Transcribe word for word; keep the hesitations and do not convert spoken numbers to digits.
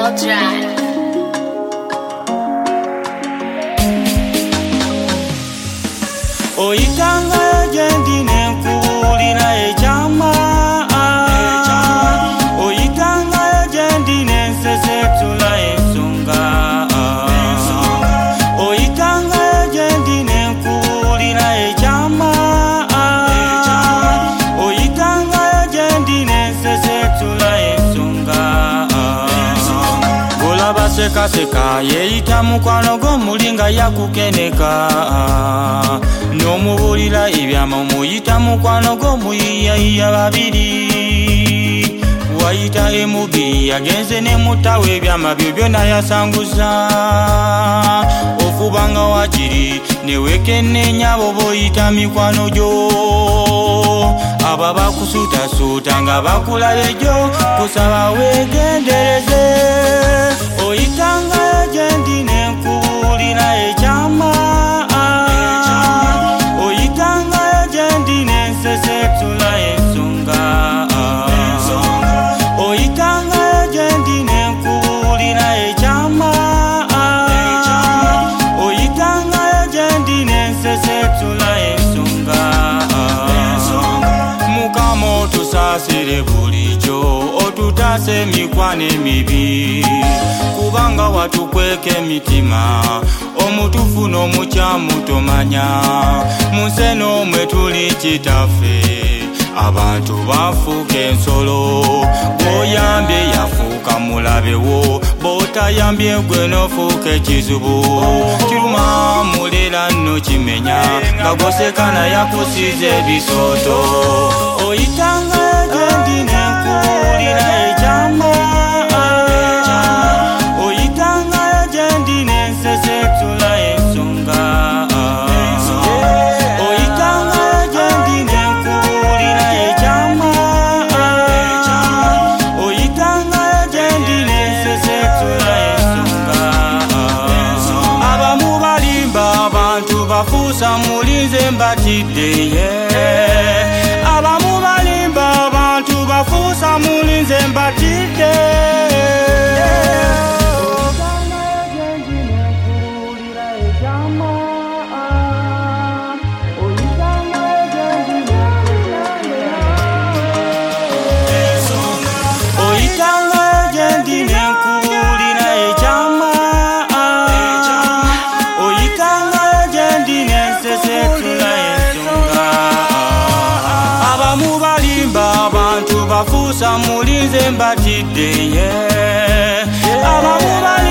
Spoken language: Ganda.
Ultra. Oyitanga jendi nenkubulira ekyama Oyitanga jendi nensesetula ensonga Oyitanga jendi nenkubulira ekyama Oyitanga jendi nensesetula ensonga Golaba seka seka yeeyita mukwano gw'omulinga yakukeneka Nomubulira ebyama muyita mukwano gw'omuyiyayiya babiri Wayita emubi yagenze ne mutawe ebyama byo byonna yasanguza Ofubanga wakiri newekenneenya abo boyita mikwano gyo Aba bakusuutasuuta nga bakulaba egyo kusaba weegendereze Oyitanga jendi nenkubulira ekyama Oyitanga jendi nensesetula ensonga Oyitanga jendi nenkubulira ekyama Oyitanga jendi nensesetula ensonga Mukama otusaasire bulijjo otutaase emikwano emibi Kubanga watukweka emitima omutufu n'omukyamu tomanya Museno mwe tuli kitaffe abantu bafuuka ensolo Bw'oyambye yafuuka mulabewo bw'otayambye gwe n'ofuuka ekizibu Kiruma mulera nno kimenya nga gwosekana yakusiza ebisooto Oyitanga jendi nenkubulira ekyama Oyitanga jendi nensesetula ensonga Oyitanga jendi nenkubulira ekyama Oyitanga jendi nensesetula ensonga Abamu balimba abantu bafuusa mulinze mbatidde Abamu balimba abantu bafuusa mulinze mbatidde Oyitanga jendi nenkubulira ekyama Oyitanga jendi nensesetula ensonga Abamu balimba abantu bafuusa mulinze mbatidde Abamu balimba